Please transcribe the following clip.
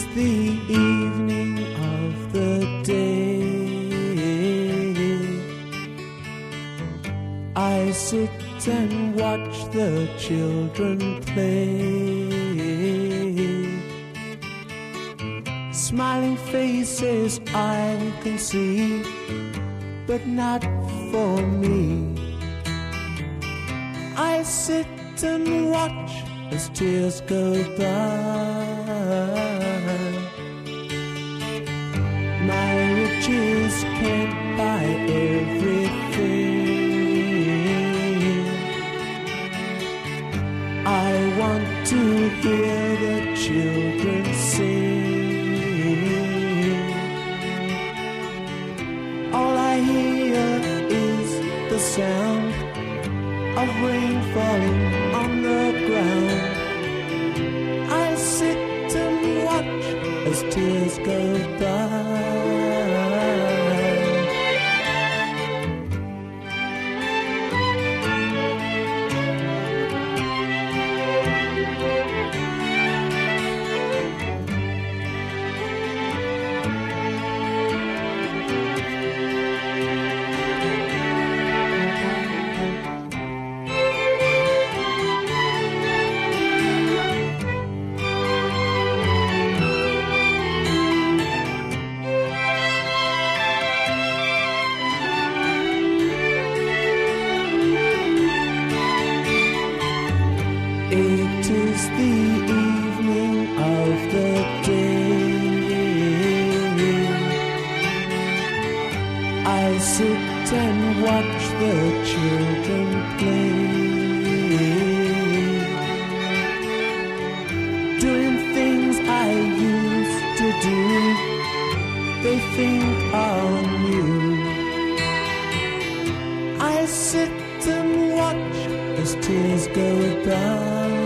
the evening of the day. I sit and watch the children play. Smiling faces I can see, but not for me. I sit and watch as tears go by. My riches can't buy everything. I want to hear the children sing. All I hear is the sound of rain falling on the ground. I sit and watch as tears go by. It is the evening of the day. I sit and watch the children play, doing things I used to do. They think are new. I sit and watch as tears go by.